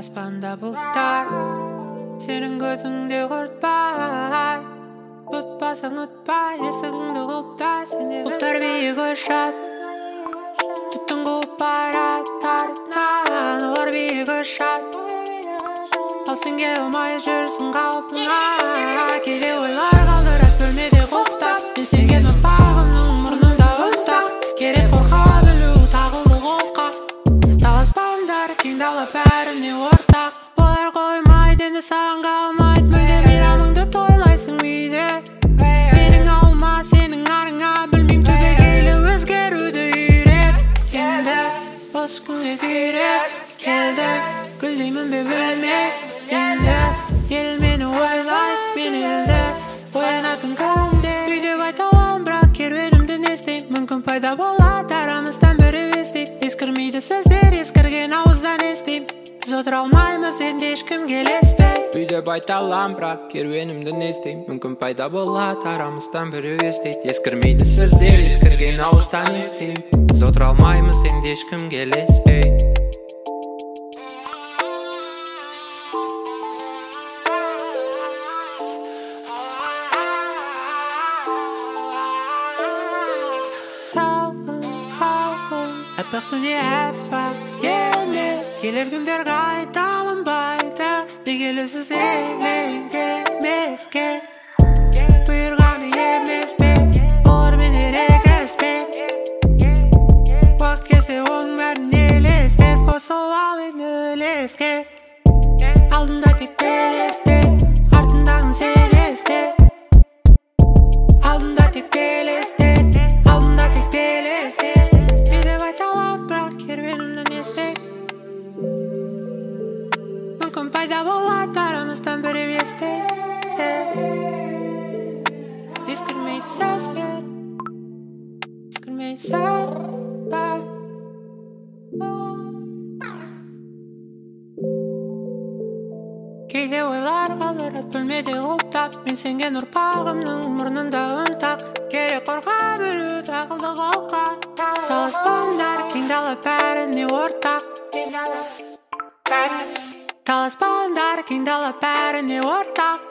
аспанда бұлттар, сенің көзіңде құрт бар. Ұтпасаң ұтпа, есігіңді құлыпта, бұлттар биік ұшат, түптің қуып бараттарынан. Олар биік ұшат, ал сен келе алмай жүрсің қалпыңа. Кейде ойлар қалдырат бөлмеде құлыптап, мен сен кетіп бағымның мұрнында ұнтақ. Керек қорқа білу тағылды қолқа, таласпаңдар кең дала бәріне ортақ. Олар қоймайды енді саған қалмайды, мүлде мейрамыңды тойлайсың үйде. Менің ауылыма сенің арыңа, білмеймін түбегейлі өзгеруді үйрет. Енді осы күнге күйреп келдік, гүлдеймін бе білмей. Енді ел мені ойлайды, мен елді оянатын күнде. Үйде байталам, бірақ керуенімді не істеймін. Мүмкін пайда болады арамыздан бірі естейді. Ескірмейді сөздер, ескірген ауыздан естеймін. Біз отыра алмаймыз, енді ешкім келеспей. Үйде байталам, бірақ керуенімді не істеймін. Мүмкін пайда болады арамыздан бірі естейді. Ескірмейді сөздер, ескірген ауыздан естеймін. Біз отыра алмаймыз, енді ешкім келеспей. Салқын, халқын, әппақ дүние әппақ емес. Келер күндер қайта алынбайды, неге елеусіз елеңдемеске. Бұйырғаны емес пе, олар мен ерегіс пе. Уақыт келсе оның бәрін елестет, қосыл ал енді үлеске. Алдында тек белесте, артындағын сен есте. Алдында тек белесте, алдында тек белесте. Үйде байталап, бірақ керуенімді не істеймін. Мүмкін пайда болады арамыздан бірі естейді. Ескірмейді сөздер, ескірмейді сөздер. Кейде ойлар қалдырат бөлмеде ұлттап, мен сенген ұрпағымның мұрнында ұнтақ. Керек қорқа білу тағылды қолқа, таласпаңдар кең дала бәріне ортақ. Таласпаңдар кең дала бәріне ортақ.